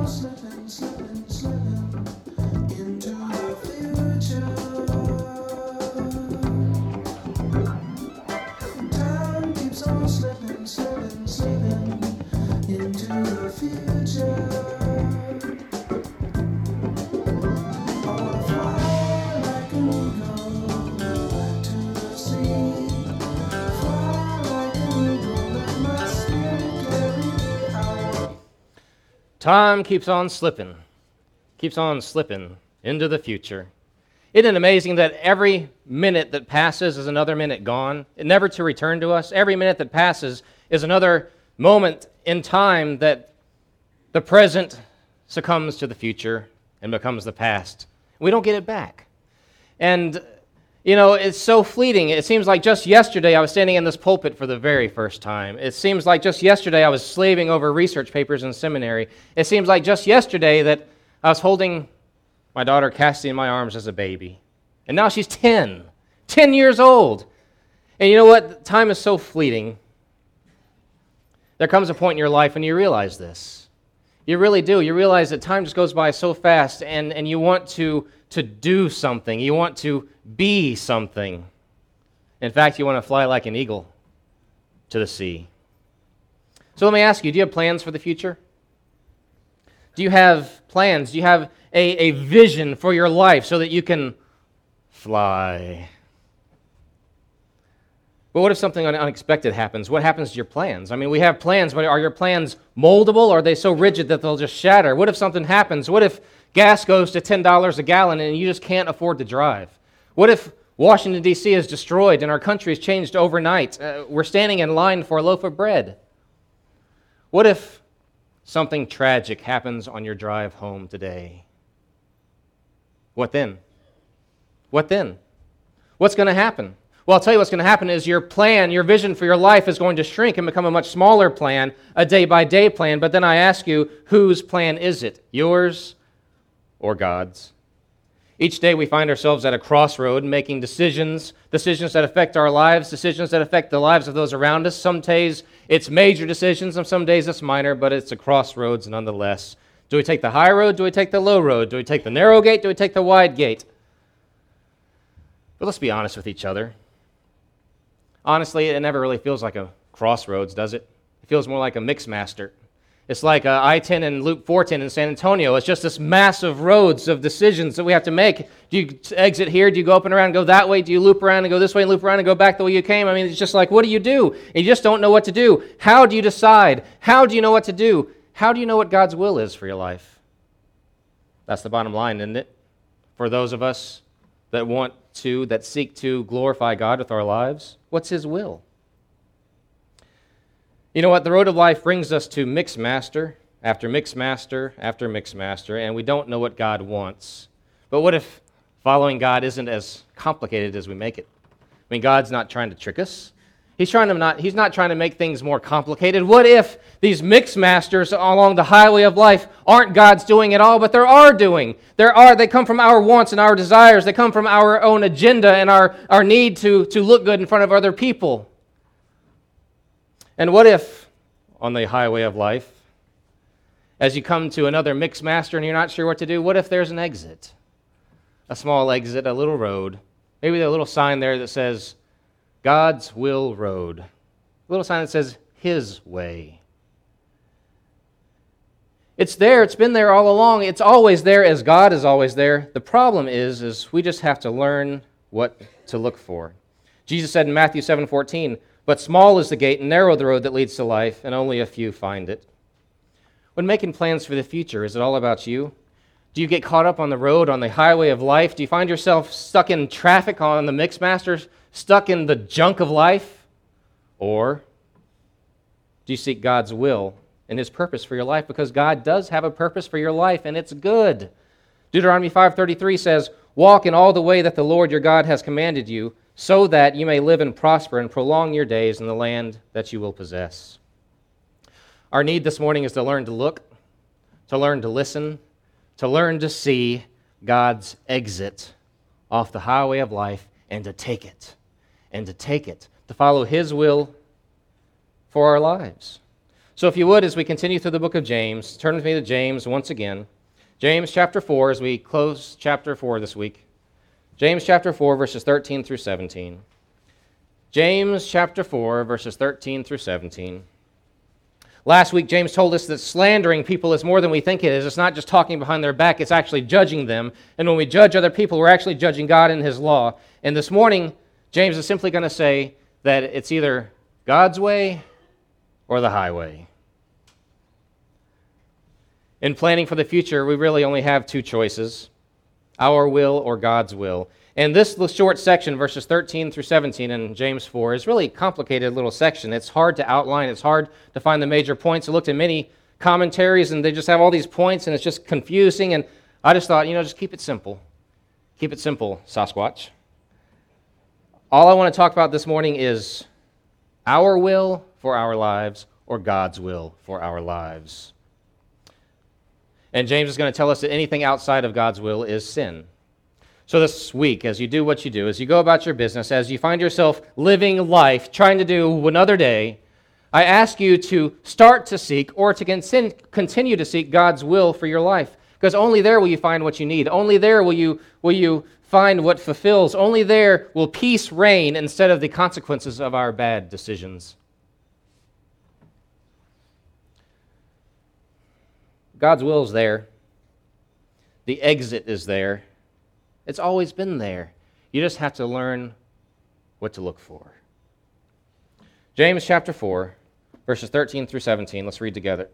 slipping, slipping, slipping into the future. Time keeps on slipping, slipping, slipping into the future. I wanna fly like an eagle to the sea. Fly like an eagle, let my spirit carry me out. Time keeps on slipping into the future. Isn't it amazing that every minute that passes is another minute gone, never to return to us? Every minute that passes is another moment in time that the present succumbs to the future and becomes the past. We don't get it back. And, it's so fleeting. It seems like just yesterday I was standing in this pulpit for the very first time. It seems like just yesterday I was slaving over research papers in seminary. It seems like just yesterday that I was holding my daughter Cassie in my arms as a baby. And now she's 10 years old. And you know what? Time is so fleeting. There comes a point in your life when you realize this. You really do. You realize that time just goes by so fast, and you want to do something. You want to be something. In fact, you want to fly like an eagle to the sea. So let me ask you, do you have plans for the future? Do you have plans? Do you have a vision for your life so that you can fly? But what if something unexpected happens? What happens to your plans? I mean, we have plans, but are your plans moldable, or are they so rigid that they'll just shatter? What if something happens? What if gas goes to $10 a gallon and you just can't afford to drive? What if Washington, D.C. is destroyed and our country is changed overnight? We're standing in line for a loaf of bread. What if something tragic happens on your drive home today? What then? What then? What's going to happen? Well, I'll tell you what's going to happen is your plan, your vision for your life is going to shrink and become a much smaller plan, a day-by-day plan. But then I ask you, whose plan is it? Yours or God's? Each day we find ourselves at a crossroad making decisions that affect our lives, decisions that affect the lives of those around us. Some days it's major decisions, and some days it's minor, but it's a crossroads nonetheless. Do we take the high road? Do we take the low road? Do we take the narrow gate? Do we take the wide gate? But let's be honest with each other. Honestly, it never really feels like a crossroads, does it? It feels more like a mixmaster. It's like I-10 and Loop 410 in San Antonio. It's just this massive roads of decisions that we have to make. Do you exit here? Do you go up and around and go that way? Do you loop around and go this way and loop around and go back the way you came? I mean, it's just like, what do you do? And you just don't know what to do. How do you decide? How do you know what to do? How do you know what God's will is for your life? That's the bottom line, isn't it? For those of us that seek to glorify God with our lives, what's His will? You know what? The road of life brings us to mixmaster after mixmaster after mixmaster, and we don't know what God wants. But what if following God isn't as complicated as we make it? I mean, God's not trying to trick us. He's not trying to make things more complicated. What if these mixmasters along the highway of life aren't God's doing at all, but they're our doing? They come from our wants and our desires. They come from our own agenda and our need to look good in front of other people. And what if on the highway of life, as you come to another mixmaster and you're not sure what to do, what if there's an exit? A small exit, a little road. Maybe a little sign there that says, God's will road. A little sign that says, His way. It's there. It's been there all along. It's always there as God is always there. The problem is we just have to learn what to look for. Jesus said in Matthew 7:14, "But small is the gate and narrow the road that leads to life, and only a few find it." When making plans for the future, is it all about you? Do you get caught up on the road, on the highway of life? Do you find yourself stuck in traffic on the mixmaster, stuck in the junk of life? Or do you seek God's will and His purpose for your life? Because God does have a purpose for your life, and it's good. Deuteronomy 5:33 says, "Walk in all the way that the Lord your God has commanded you, so that you may live and prosper and prolong your days in the land that you will possess." Our need this morning is to learn to look, to learn to listen, to learn to see God's exit off the highway of life and to take it, to follow His will for our lives. So if you would, as we continue through the book of James, turn with me to James once again. James chapter 4, as we close chapter 4 this week. James chapter 4, verses 13 through 17. James chapter 4, verses 13 through 17. Last week, James told us that slandering people is more than we think it is. It's not just talking behind their back, it's actually judging them. And when we judge other people, we're actually judging God and His law. And this morning, James is simply going to say that it's either God's way or the highway. In planning for the future, we really only have two choices, our will or God's will. And this short section, verses 13 through 17 in James 4, is really a complicated little section. It's hard to outline. It's hard to find the major points. I looked at many commentaries, and they just have all these points, and it's just confusing. And I just thought, just keep it simple. Keep it simple, Sasquatch. All I want to talk about this morning is our will for our lives or God's will for our lives. And James is going to tell us that anything outside of God's will is sin. So this week, as you do what you do, as you go about your business, as you find yourself living life, trying to do another day, I ask you to start to seek or to continue to seek God's will for your life. Because only there will you find what you need. Only there will you find what fulfills. Only there will peace reign instead of the consequences of our bad decisions. God's will is there. The exit is there. It's always been there. You just have to learn what to look for. James chapter 4, verses 13 through 17. Let's read together.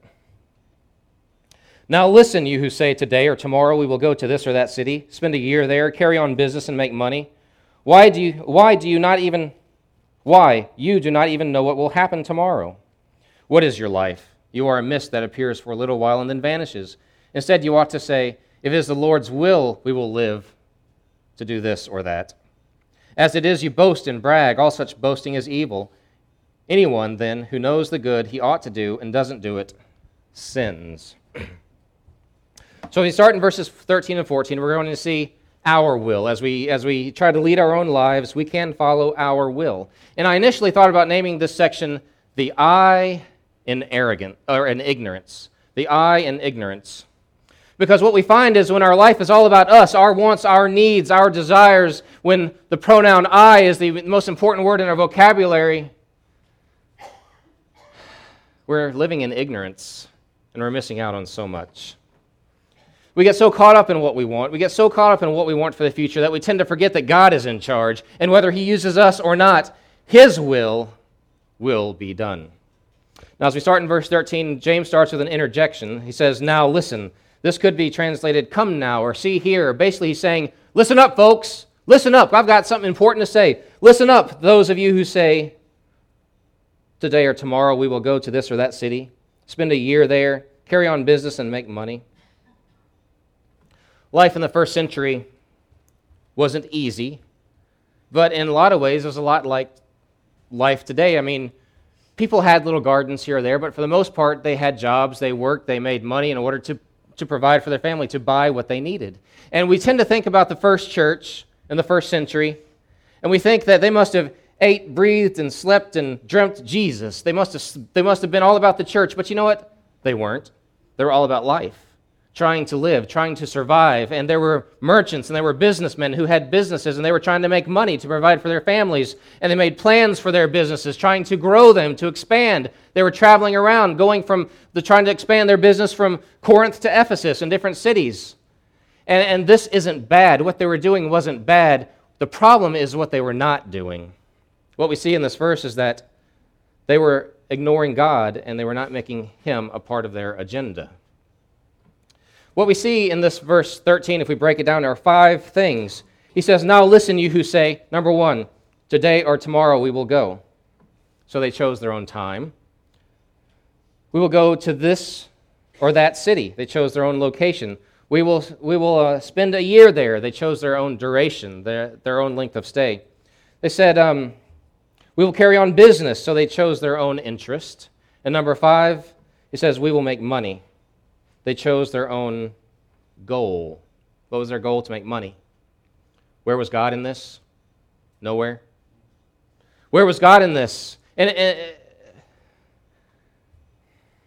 Now listen, you who say today or tomorrow we will go to this or that city, spend a year there, carry on business and make money. Why do you not even know what will happen tomorrow? What is your life? You are a mist that appears for a little while and then vanishes. Instead, you ought to say, if it is the Lord's will, we will live to do this or that. As it is, you boast and brag. All such boasting is evil. Anyone, then, who knows the good he ought to do and doesn't do it, sins. So if we start in verses 13 and 14, we're going to see our will. As we try to lead our own lives, we can follow our will. And I initially thought about naming this section, the I in ignorance. The I in ignorance. Because what we find is when our life is all about us, our wants, our needs, our desires, when the pronoun I is the most important word in our vocabulary, we're living in ignorance and we're missing out on so much. We get so caught up in what we want. We get so caught up in what we want for the future that we tend to forget that God is in charge, and whether He uses us or not, His will be done. Now, as we start in verse 13, James starts with an interjection. He says, now listen. This could be translated, come now, or see here. Basically, he's saying, listen up, folks. Listen up. I've got something important to say. Listen up, those of you who say, today or tomorrow we will go to this or that city, spend a year there, carry on business and make money. Life in the first century wasn't easy, but in a lot of ways it was a lot like life today. I mean, people had little gardens here or there, but for the most part, they had jobs, they worked, they made money in order to provide for their family, to buy what they needed. And we tend to think about the first church in the first century, and we think that they must have ate, breathed, and slept and dreamt Jesus. They must have been all about the church, but you know what? They weren't. They were all about life, trying to live, trying to survive. And there were merchants and there were businessmen who had businesses and they were trying to make money to provide for their families. And they made plans for their businesses, trying to grow them, to expand. They were traveling around, trying to expand their business from Corinth to Ephesus and different cities. And this isn't bad. What they were doing wasn't bad. The problem is what they were not doing. What we see in this verse is that they were ignoring God and they were not making Him a part of their agenda. What we see in this verse 13, if we break it down, there are 5 things. He says, now listen, you who say, number 1, today or tomorrow we will go. So they chose their own time. We will go to this or that city. They chose their own location. We will spend a year there. They chose their own duration, their own length of stay. They said, we will carry on business. So they chose their own interest. And number 5, he says, we will make money. They chose their own goal. What was their goal? To make money. Where was God in this? Nowhere. Where was God in this? And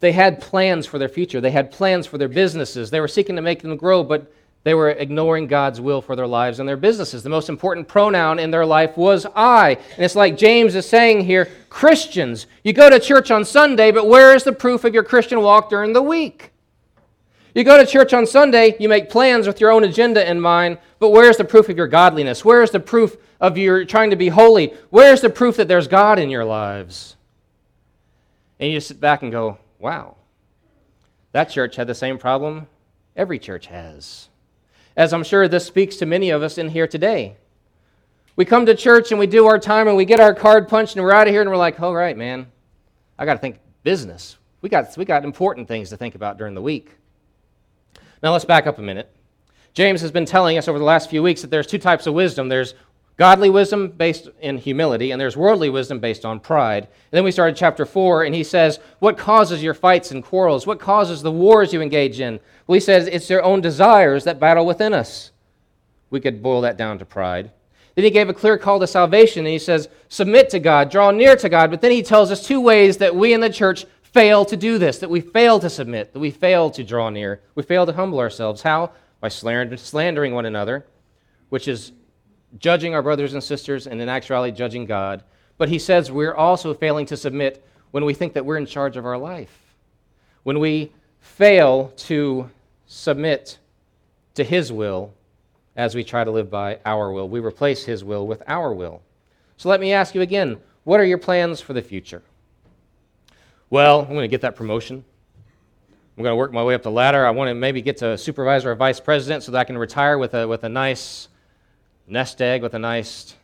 They had plans for their future. They had plans for their businesses. They were seeking to make them grow, but they were ignoring God's will for their lives and their businesses. The most important pronoun in their life was I. And it's like James is saying here, Christians, you go to church on Sunday, but where is the proof of your Christian walk during the week? You go to church on Sunday, you make plans with your own agenda in mind, but where's the proof of your godliness? Where's the proof of your trying to be holy? Where's the proof that there's God in your lives? And you just sit back and go, wow, that church had the same problem every church has. As I'm sure this speaks to many of us in here today. We come to church and we do our time and we get our card punched and we're out of here and we're like, all right, man, I got to think business. We got important things to think about during the week. Now let's back up a minute. James has been telling us over the last few weeks that there's two types of wisdom. There's godly wisdom based in humility, and there's worldly wisdom based on pride. And then we started chapter 4, and he says, what causes your fights and quarrels? What causes the wars you engage in? Well, he says it's their own desires that battle within us. We could boil that down to pride. Then he gave a clear call to salvation, and he says, submit to God, draw near to God. But then he tells us two ways that we in the church fail to do this, that we fail to submit, that we fail to draw near, we fail to humble ourselves. How? By slandering one another, which is judging our brothers and sisters, and in actuality judging God. But he says we're also failing to submit when we think that we're in charge of our life. When we fail to submit to his will as we try to live by our will. We replace his will with our will. So let me ask you again, what are your plans for the future? Well, I'm going to get that promotion. I'm going to work my way up the ladder. I want to maybe get to supervisor or vice president so that I can retire with a nice nest egg, with a nice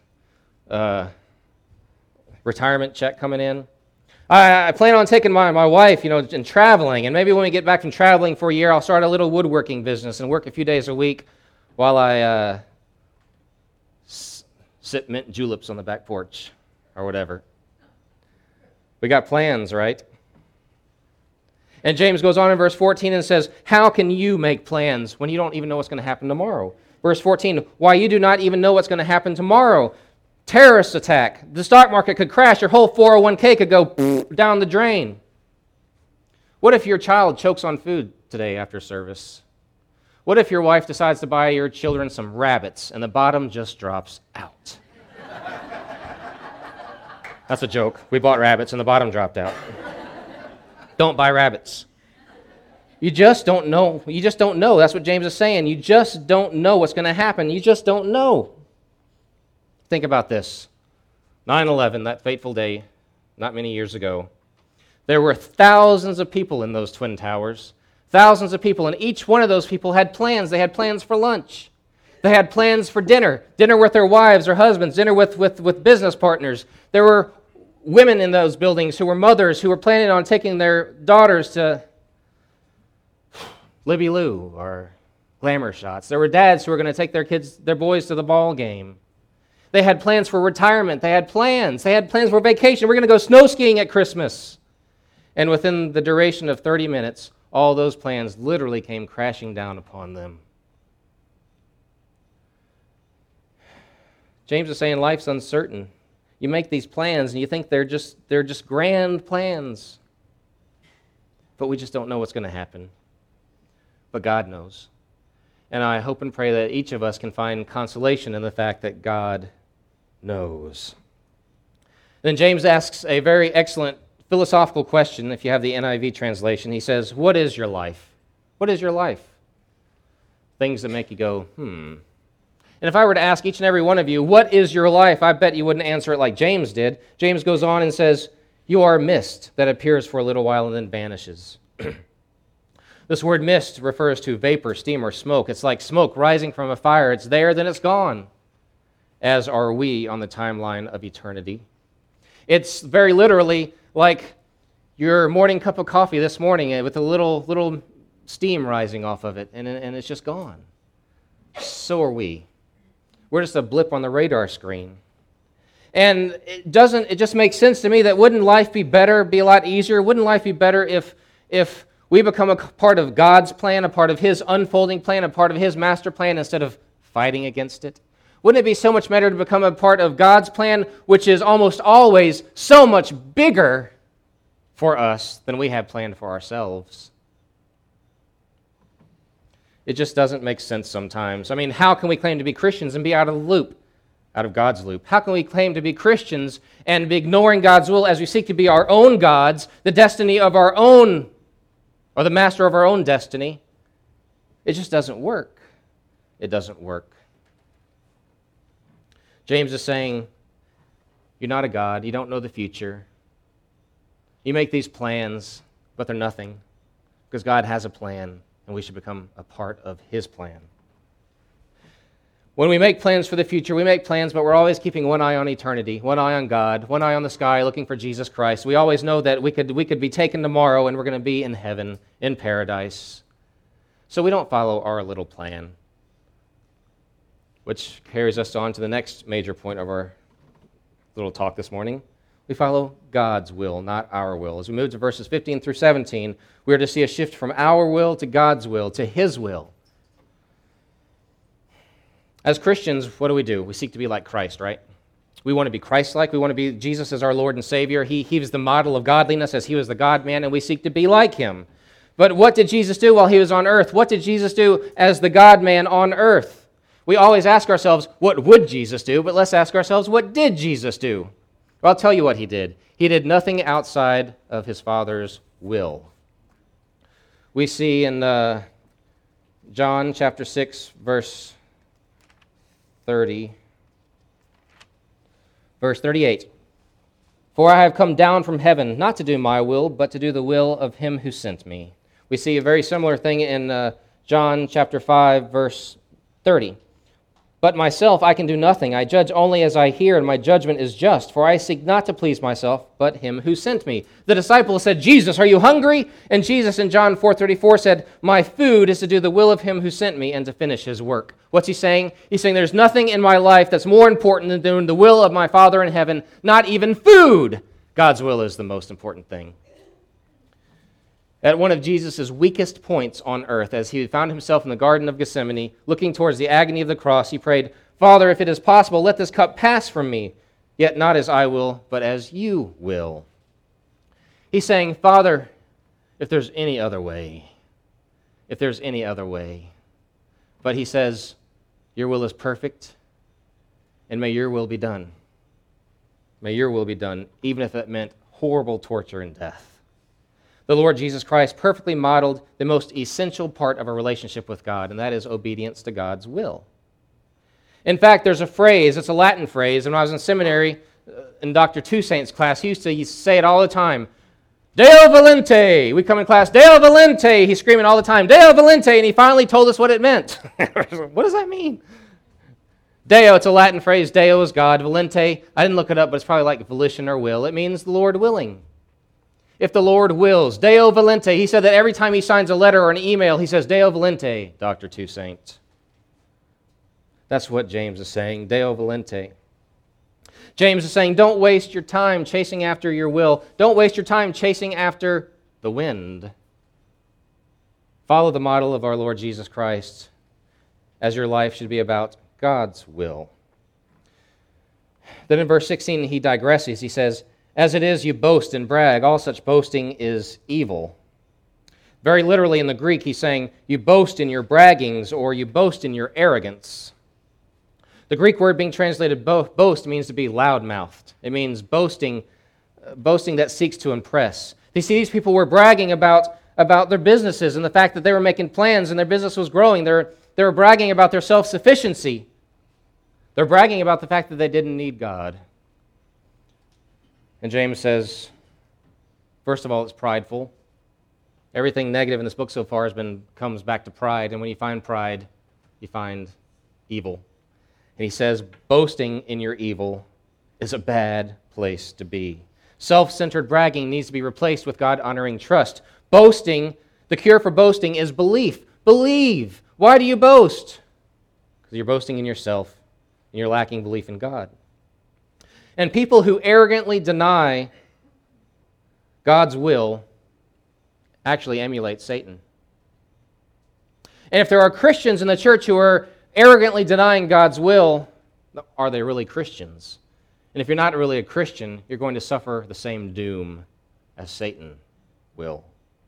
retirement check coming in. I plan on taking my wife, and traveling. And maybe when we get back from traveling for a year, I'll start a little woodworking business and work a few days a week while I sip mint juleps on the back porch or whatever. We got plans, right? And James goes on in verse 14 and says, how can you make plans when you don't even know what's going to happen tomorrow? Verse 14, why you do not even know what's going to happen tomorrow. Terrorist attack. The stock market could crash. Your whole 401k could go down the drain. What if your child chokes on food today after service? What if your wife decides to buy your children some rabbits and the bottom just drops out? That's a joke. We bought rabbits and the bottom dropped out. Don't buy rabbits. You just don't know. You just don't know. That's what James is saying. You just don't know what's going to happen. You just don't know. Think about this. 9/11, that fateful day, not many years ago. There were thousands of people in those Twin Towers. Thousands of people, and each one of those people had plans. They had plans for lunch. They had plans for dinner with their wives or husbands, dinner with business partners. There were women in those buildings who were mothers who were planning on taking their daughters to Libby Lou or glamour shots. There were dads who were going to take their boys to the ball game. They had plans for retirement. They had plans. They had plans for vacation. We're going to go snow skiing at Christmas. And within the duration of 30 minutes, all those plans literally came crashing down upon them. James is saying life's uncertain. You make these plans and you think they're just grand plans. But we just don't know what's going to happen. But God knows. And I hope and pray that each of us can find consolation in the fact that God knows. Then James asks a very excellent philosophical question, if you have the NIV translation. He says, what is your life? What is your life? Things that make you go, And if I were to ask each and every one of you, what is your life? I bet you wouldn't answer it like James did. James goes on and says, you are a mist that appears for a little while and then vanishes. This word mist refers to vapor, steam, or smoke. It's like smoke rising from a fire. It's there, then it's gone, as are we on the timeline of eternity. It's very literally like your morning cup of coffee this morning with a little steam rising off of it, and it's just gone. So are we. We're just a blip on the radar screen. And it just makes sense to me that wouldn't life be better, be a lot easier? Wouldn't life be better if we become a part of God's plan, a part of his unfolding plan, a part of his master plan instead of fighting against it? Wouldn't it be so much better to become a part of God's plan, which is almost always so much bigger for us than we have planned for ourselves. It just doesn't make sense sometimes. I mean, how can we claim to be Christians and be out of the loop, out of God's loop? How can we claim to be Christians and be ignoring God's will as we seek to be our own gods, the destiny of our own, or the master of our own destiny? It just doesn't work. It doesn't work. James is saying, you're not a God. You don't know the future. You make these plans, but they're nothing, because God has a plan, and we should become a part of His plan. When we make plans for the future, we make plans, but we're always keeping one eye on eternity, one eye on God, one eye on the sky, looking for Jesus Christ. We always know that we could be taken tomorrow, and we're going to be in heaven, in paradise. So we don't follow our little plan, which carries us on to the next major point of our little talk this morning. We follow God's will, not our will. As we move to verses 15 through 17, we are to see a shift from our will to God's will, to His will. As Christians, what do? We seek to be like Christ, right? We want to be Christ-like. We want to be Jesus as our Lord and Savior. He was the model of godliness as He was the God-man, and we seek to be like Him. But what did Jesus do while He was on earth? What did Jesus do as the God-man on earth? We always ask ourselves, what would Jesus do? But let's ask ourselves, what did Jesus do? Well, I'll tell you what He did. He did nothing outside of His Father's will. We see in John chapter 6, verse 30, verse 38. For I have come down from heaven, not to do my will, but to do the will of Him who sent me. We see a very similar thing in John chapter 5, verse 30. But myself I can do nothing. I judge only as I hear, and my judgment is just. For I seek not to please myself, but Him who sent me. The disciples said, Jesus, are you hungry? And Jesus in John 4:34 said, my food is to do the will of Him who sent me and to finish His work. What's He saying? He's saying there's nothing in my life that's more important than doing the will of my Father in heaven, not even food. God's will is the most important thing. At one of Jesus' weakest points on earth, as He found Himself in the Garden of Gethsemane, looking towards the agony of the cross, He prayed, Father, if it is possible, let this cup pass from me, yet not as I will, but as You will. He's saying, Father, if there's any other way, if there's any other way. But He says, Your will is perfect, and may Your will be done. May Your will be done, even if it meant horrible torture and death. The Lord Jesus Christ perfectly modeled the most essential part of a relationship with God, and that is obedience to God's will. In fact, there's a phrase, it's a Latin phrase, and when I was in seminary, in Dr. Toussaint's class, he used to say it all the time, Deo volente! We come in class, Deo volente! He's screaming all the time, Deo volente! And he finally told us what it meant. What does that mean? Deo, it's a Latin phrase, Deo is God, volente, I didn't look it up, but it's probably like volition or will. It means the Lord willing. If the Lord wills. Deo volente. He said that every time he signs a letter or an email, he says, Deo volente, Dr. Toussaint. That's what James is saying, Deo volente. James is saying, don't waste your time chasing after your will. Don't waste your time chasing after the wind. Follow the model of our Lord Jesus Christ, as your life should be about God's will. Then in verse 16, he digresses. He says, as it is, you boast and brag. All such boasting is evil. Very literally in the Greek, he's saying, you boast in your braggings or you boast in your arrogance. The Greek word being translated boast means to be loud-mouthed. It means boasting that seeks to impress. You see, these people were bragging about their businesses and the fact that they were making plans and their business was growing. They were bragging about their self-sufficiency. They're bragging about the fact that they didn't need God. And James says, first of all, it's prideful. Everything negative in this book so far comes back to pride, and when you find pride, you find evil. And he says, boasting in your evil is a bad place to be. Self-centered bragging needs to be replaced with God-honoring trust. Boasting, the cure for boasting is belief. Believe. Why do you boast? Because you're boasting in yourself, and you're lacking belief in God. And people who arrogantly deny God's will actually emulate Satan. And if there are Christians in the church who are arrogantly denying God's will, are they really Christians? And if you're not really a Christian, you're going to suffer the same doom as Satan will.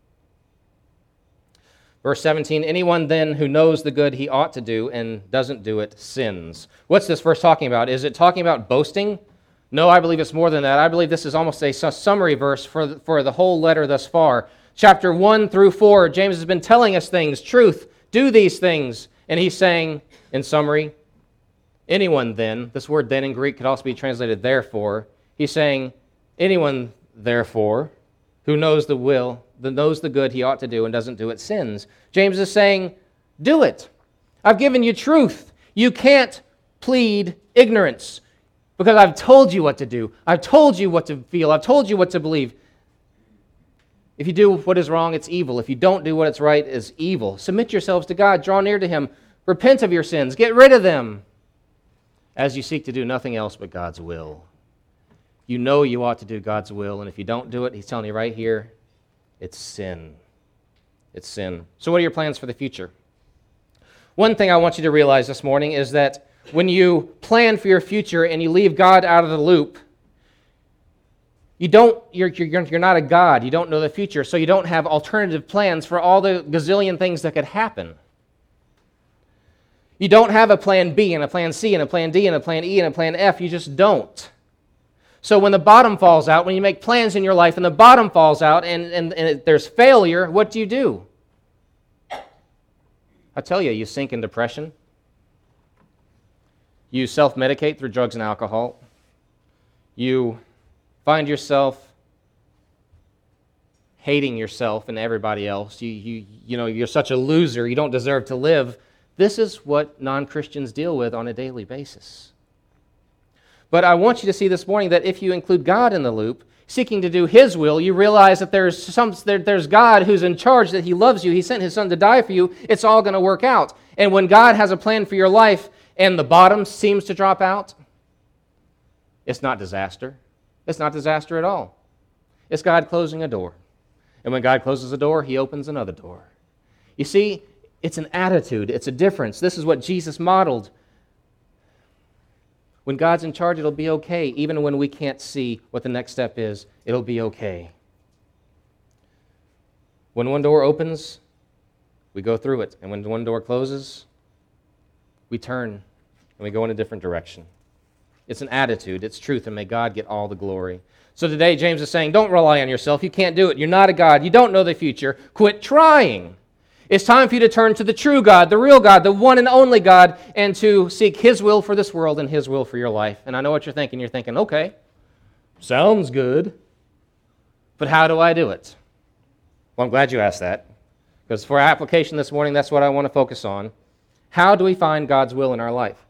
Verse 17, anyone then who knows the good he ought to do and doesn't do it sins. What's this verse talking about? Is it talking about boasting? No, I believe it's more than that. I believe this is almost a summary verse for the whole letter thus far. Chapter 1 through 4, James has been telling us things, truth, do these things. And he's saying, in summary, anyone then, this word then in Greek could also be translated therefore. He's saying, anyone therefore who knows the will, knows the good he ought to do and doesn't do it sins. James is saying, do it. I've given you truth. You can't plead ignorance because I've told you what to do. I've told you what to feel. I've told you what to believe. If you do what is wrong, it's evil. If you don't do what is right, it's evil. Submit yourselves to God. Draw near to Him. Repent of your sins. Get rid of them as you seek to do nothing else but God's will. You know you ought to do God's will, and if you don't do it, He's telling you right here, it's sin. It's sin. So what are your plans for the future? One thing I want you to realize this morning is that when you plan for your future and you leave God out of the loop, you're not a God. You don't know the future, so you don't have alternative plans for all the gazillion things that could happen. You don't have a plan B and a plan C and a plan D and a plan E and a plan F. You just don't. So when the bottom falls out, when you make plans in your life and the bottom falls out and there's failure, what do? I tell you sink in depression. You self-medicate through drugs and alcohol. You find yourself hating yourself and everybody else. You're such a loser, you don't deserve to live. This is what non-Christians deal with on a daily basis. But I want you to see this morning that if you include God in the loop, seeking to do His will, you realize that there's God who's in charge, that He loves you. He sent His Son to die for you. It's all going to work out. And when God has a plan for your life and the bottom seems to drop out, it's not disaster. It's not disaster at all. It's God closing a door. And when God closes a door, He opens another door. You see, it's an attitude. It's a difference. This is what Jesus modeled. When God's in charge, it'll be okay. Even when we can't see what the next step is, it'll be okay. When one door opens, we go through it. And when one door closes, we turn and we go in a different direction. It's an attitude. It's truth, and may God get all the glory. So today, James is saying, don't rely on yourself. You can't do it. You're not a God. You don't know the future. Quit trying. It's time for you to turn to the true God, the real God, the one and only God, and to seek His will for this world and His will for your life. And I know what you're thinking. You're thinking, okay, sounds good, but how do I do it? Well, I'm glad you asked that, because for our application this morning, that's what I want to focus on. How do we find God's will in our life?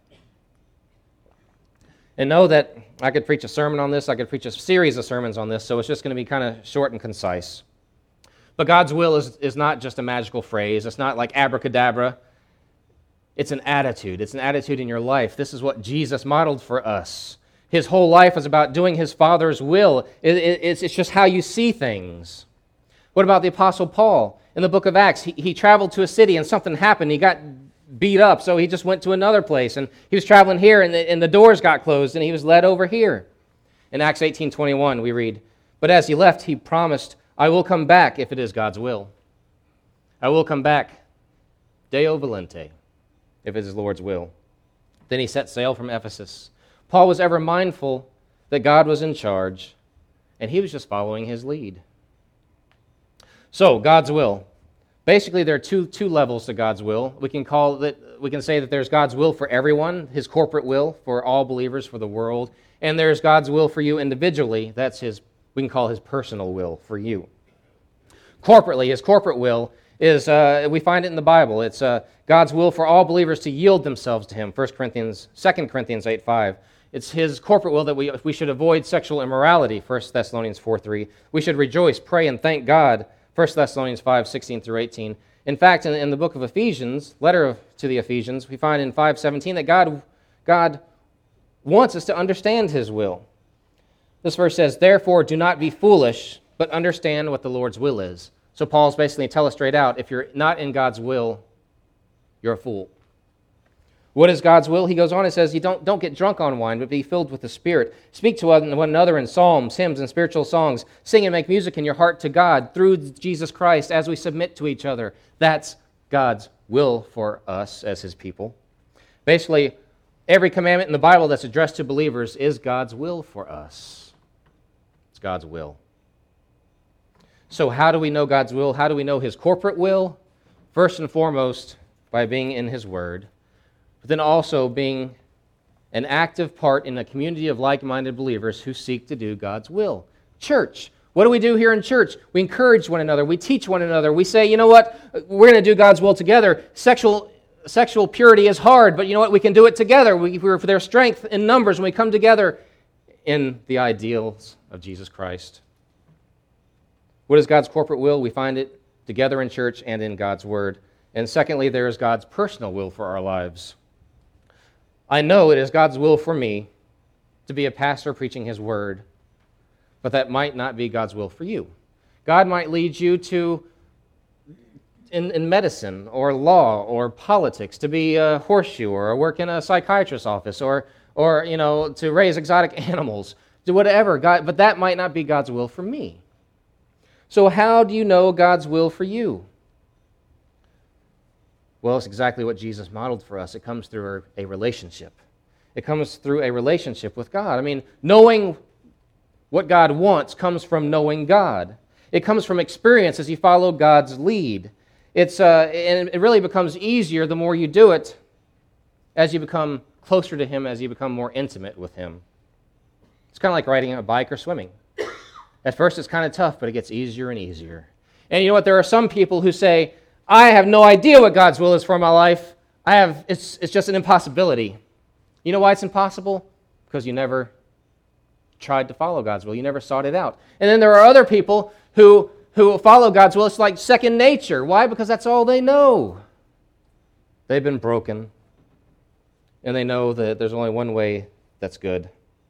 And know that I could preach a sermon on this. I could preach a series of sermons on this, so it's just going to be kind of short and concise. But God's will is not just a magical phrase. It's not like abracadabra. It's an attitude. It's an attitude in your life. This is what Jesus modeled for us. His whole life was about doing His Father's will. It's just how you see things. What about the Apostle Paul? In the book of Acts, he traveled to a city and something happened. He got beat up, so he just went to another place. And he was traveling here, and the doors got closed, and he was led over here. In Acts 18:21, we read, "But as he left, he promised, I will come back if it is God's will. I will come back, Deo volente, if it is the Lord's will." Then he set sail from Ephesus. Paul was ever mindful that God was in charge, and he was just following His lead. So, God's will. Basically, there are two levels to God's will. We can say that there's God's will for everyone, His corporate will for all believers, for the world, and there's God's will for you individually. That's we can call His personal will for you. Corporately, His corporate will is, we find it in the Bible. It's God's will for all believers to yield themselves to Him, 2 Corinthians 8:5. It's His corporate will that we should avoid sexual immorality, 1 Thessalonians 4:3. We should rejoice, pray, and thank God, 1 Thessalonians 5:16-18. In fact, in the book of Ephesians, letter to the Ephesians, we find in 5:17 that God wants us to understand His will. This verse says, "Therefore do not be foolish, but understand what the Lord's will is." So Paul's basically telling us straight out, if you're not in God's will, you're a fool. What is God's will? He goes on and says, you don't get drunk on wine, but be filled with the Spirit. Speak to one another in psalms, hymns, and spiritual songs. Sing and make music in your heart to God through Jesus Christ as we submit to each other. That's God's will for us as His people. Basically, every commandment in the Bible that's addressed to believers is God's will for us. It's God's will. So how do we know God's will? How do we know His corporate will? First and foremost, by being in His Word, but then also being an active part in a community of like-minded believers who seek to do God's will. Church. What do we do here in church? We encourage one another. We teach one another. We say, you know what? We're going to do God's will together. Sexual purity is hard, but you know what? We can do it together. There's strength in numbers when we come together in the ideals of Jesus Christ. What is God's corporate will? We find it together in church and in God's Word. And secondly, there is God's personal will for our lives. I know it is God's will for me to be a pastor preaching His Word, but that might not be God's will for you. God might lead you to, in medicine or law or politics, to be a horseshoe or work in a psychiatrist's office or to raise exotic animals, do whatever. But that might not be God's will for me. So how do you know God's will for you? Well, it's exactly what Jesus modeled for us. It comes through a relationship. It comes through a relationship with God. I mean, knowing what God wants comes from knowing God. It comes from experience as you follow God's lead. And it really becomes easier the more you do it as you become closer to Him, as you become more intimate with Him. It's kind of like riding a bike or swimming. At first it's kind of tough, but it gets easier and easier. And you know what? There are some people who say, I have no idea what God's will is for my life. It's just an impossibility. You know why it's impossible? Because you never tried to follow God's will. You never sought it out. And then there are other people who follow God's will. It's like second nature. Why? Because that's all they know. They've been broken, and they know that there's only one way that's good.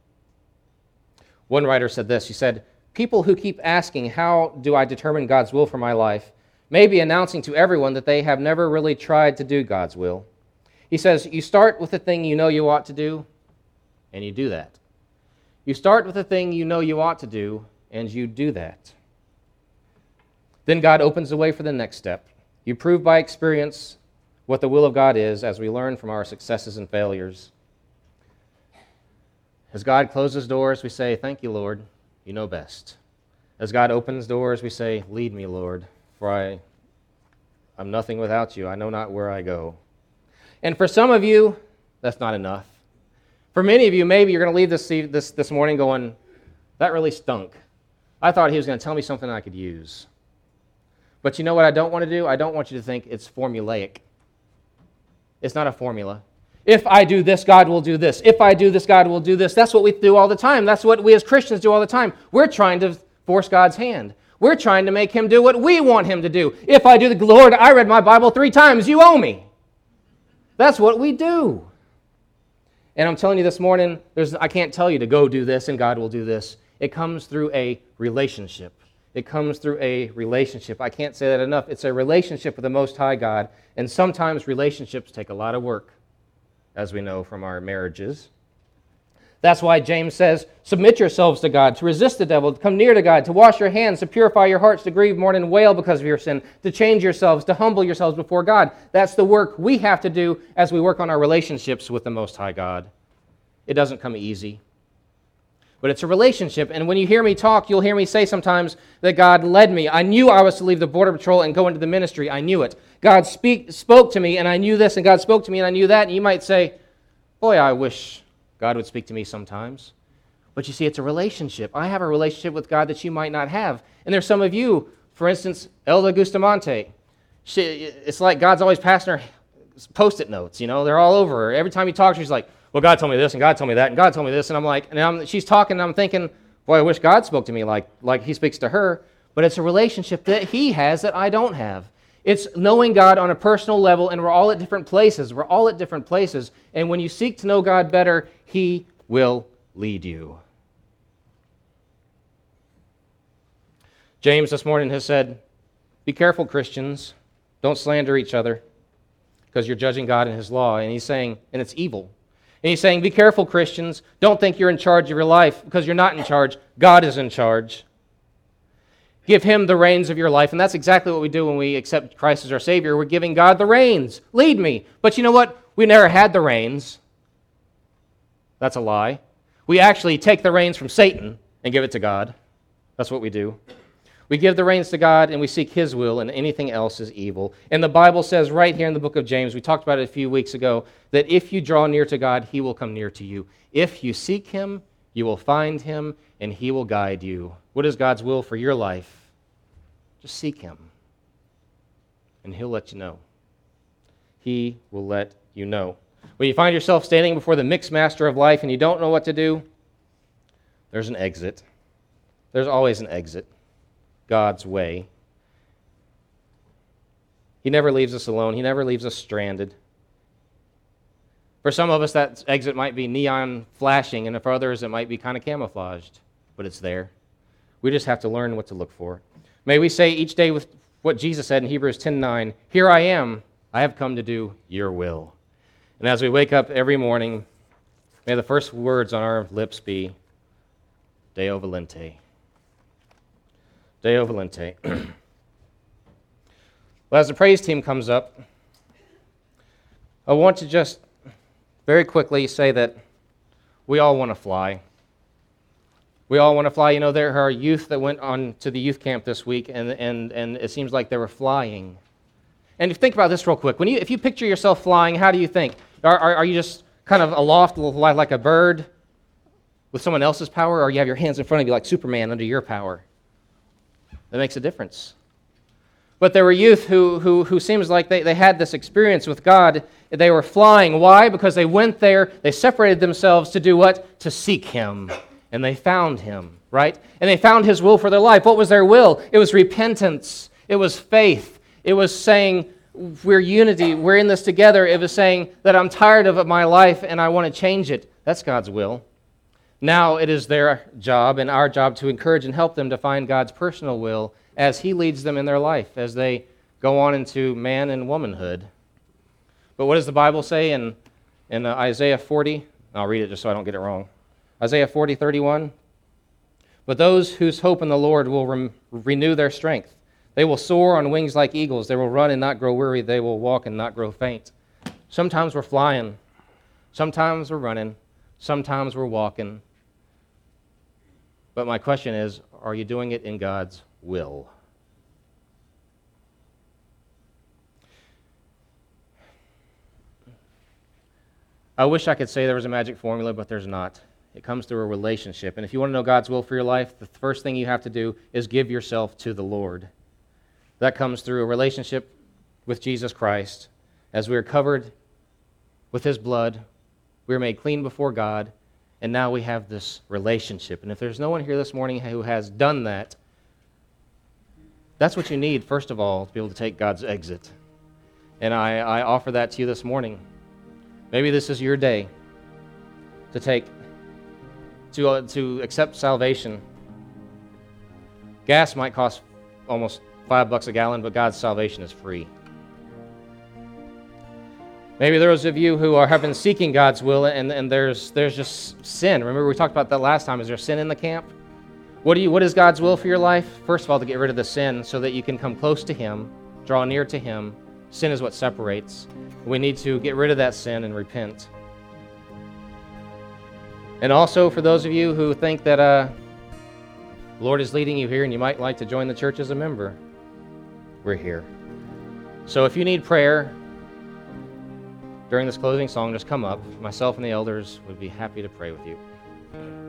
One writer said this. He said, people who keep asking, how do I determine God's will for my life, may be announcing to everyone that they have never really tried to do God's will. He says, you start with the thing you know you ought to do, and you do that. You start with the thing you know you ought to do, and you do that. Then God opens the way for the next step. You prove by experience what the will of God is as we learn from our successes and failures. As God closes doors, we say, thank you, Lord, you know best. As God opens doors, we say, lead me, Lord, for I'm nothing without you. I know not where I go. And for some of you, that's not enough. For many of you, maybe you're going to leave this morning going, that really stunk. I thought He was going to tell me something I could use. But you know what I don't want to do? I don't want you to think it's formulaic. It's not a formula. If I do this, God will do this. If I do this, God will do this. That's what we do all the time. That's what we as Christians do all the time. We're trying to force God's hand. We're trying to make Him do what we want Him to do. If I do the Lord, I read my Bible 3 times, you owe me. That's what we do. And I'm telling you this morning, I can't tell you to go do this and God will do this. It comes through a relationship. It comes through a relationship. I can't say that enough. It's a relationship with the Most High God. And sometimes relationships take a lot of work, as we know from our marriages. That's why James says, submit yourselves to God, to resist the devil, to come near to God, to wash your hands, to purify your hearts, to grieve, mourn, and wail because of your sin, to change yourselves, to humble yourselves before God. That's the work we have to do as we work on our relationships with the Most High God. It doesn't come easy, but it's a relationship. And when you hear me talk, you'll hear me say sometimes that God led me. I knew I was to leave the Border Patrol and go into the ministry. I knew it. God spoke to me, and I knew this, and God spoke to me, and I knew that. And you might say, boy, I wish God would speak to me sometimes. But you see, it's a relationship. I have a relationship with God that you might not have. And there's some of you, for instance, Elda Gustamonte. It's like God's always passing her Post-it notes, they're all over her. Every time you talk, she's like, well, God told me this, and God told me that, and God told me this. And I'm like, she's talking, and I'm thinking, boy, I wish God spoke to me like He speaks to her. But it's a relationship that He has that I don't have. It's knowing God on a personal level, and we're all at different places. We're all at different places. And when you seek to know God better, He will lead you. James this morning has said, be careful, Christians. Don't slander each other. because you're judging God and his law, and he's saying, and it's evil. And he's saying, be careful, Christians. Don't think you're in charge of your life, because you're not in charge. God is in charge. Give him the reins of your life, and that's exactly what we do when we accept Christ as our Savior. We're giving God the reins. Lead me. But you know what? We never had the reins. That's a lie. We actually take the reins from Satan and give it to God. That's what we do. We give the reins to God and we seek his will, and anything else is evil. And the Bible says right here in the book of James, we talked about it a few weeks ago, that if you draw near to God, he will come near to you. If you seek him, you will find him, and he will guide you. What is God's will for your life? Just seek him, and he'll let you know. He will let you know. When you find yourself standing before the mixed master of life and you don't know what to do, there's an exit. There's always an exit. God's way. He never leaves us alone. He never leaves us stranded. For some of us, that exit might be neon flashing, and for others, it might be kind of camouflaged, but it's there. We just have to learn what to look for. May we say each day with what Jesus said in Hebrews 10:9, "Here I am, I have come to do your will." And as we wake up every morning, may the first words on our lips be, Deo Volente. Deo Volente. Well, as the praise team comes up, I want to just very quickly say that we all want to fly. We all want to fly. You know, there are youth that went on to the youth camp this week, and it seems like they were flying. And if you think about this real quick, if you picture yourself flying, how do you think? Are you just kind of aloft like a bird with someone else's power, or you have your hands in front of you like Superman under your power? That makes a difference. But there were youth who seems like they had this experience with God. They were flying. Why? Because they went there, they separated themselves to do what? To seek him. And they found him, right? And they found his will for their life. What was their will? It was repentance. It was faith. It was saying, we're unity, we're in this together. It was saying that I'm tired of my life and I want to change it. That's God's will. Now it is their job and our job to encourage and help them to find God's personal will as he leads them in their life, as they go on into man and womanhood. But what does the Bible say in Isaiah 40? I'll read it just so I don't get it wrong. Isaiah 40:31. But those whose hope in the Lord will renew their strength. They will soar on wings like eagles. They will run and not grow weary. They will walk and not grow faint. Sometimes we're flying. Sometimes we're running. Sometimes we're walking. But my question is, are you doing it in God's will? I wish I could say there was a magic formula, but there's not. It comes through a relationship. And if you want to know God's will for your life, the first thing you have to do is give yourself to the Lord. That comes through a relationship with Jesus Christ. As we are covered with his blood, we are made clean before God, and now we have this relationship. And if there's no one here this morning who has done that, that's what you need, first of all, to be able to take God's exit. And I offer that to you this morning. Maybe this is your day to accept salvation. Gas might cost almost $5 a gallon, but God's salvation is free. Maybe those of you who have been seeking God's will and there's just sin. Remember we talked about that last time. Is there sin in the camp? What is God's will for your life? First of all, to get rid of the sin so that you can come close to him, draw near to him. Sin is what separates. We need to get rid of that sin and repent. And also for those of you who think that the Lord is leading you here and you might like to join the church as a member, we're here. So if you need prayer during this closing song, just come up. Myself and the elders would be happy to pray with you.